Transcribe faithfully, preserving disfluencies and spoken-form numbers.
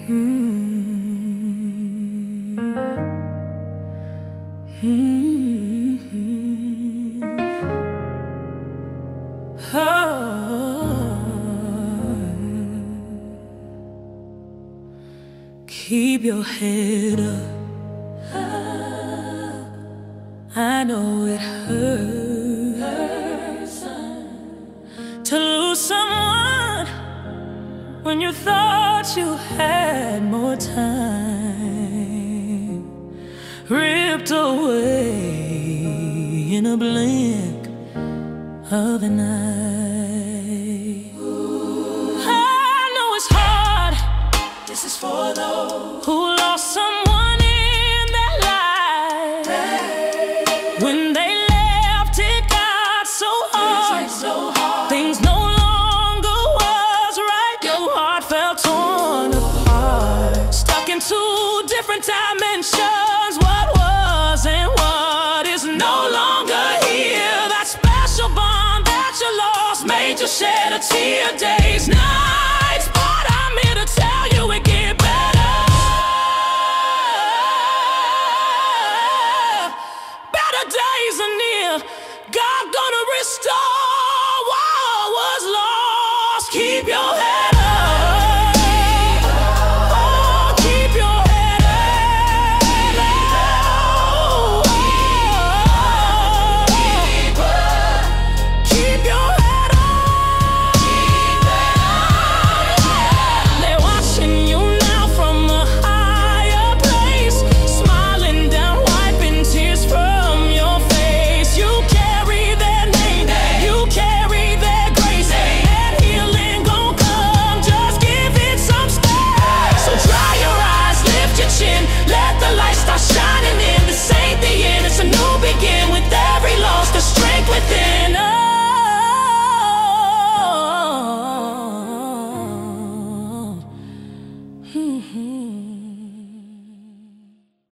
Keep your head up. I know it hurts to lose someone when you thought you had more time, ripped away in a blink of an eye. I know it's hard. This is for those who lost someone in their life. When they left, it got so hard. so hard. Things no longer was right. Your heart felt torn apart, stuck in two different dimensions. What was and what is no longer here. That special bond that you lost made you shed a tear. Days now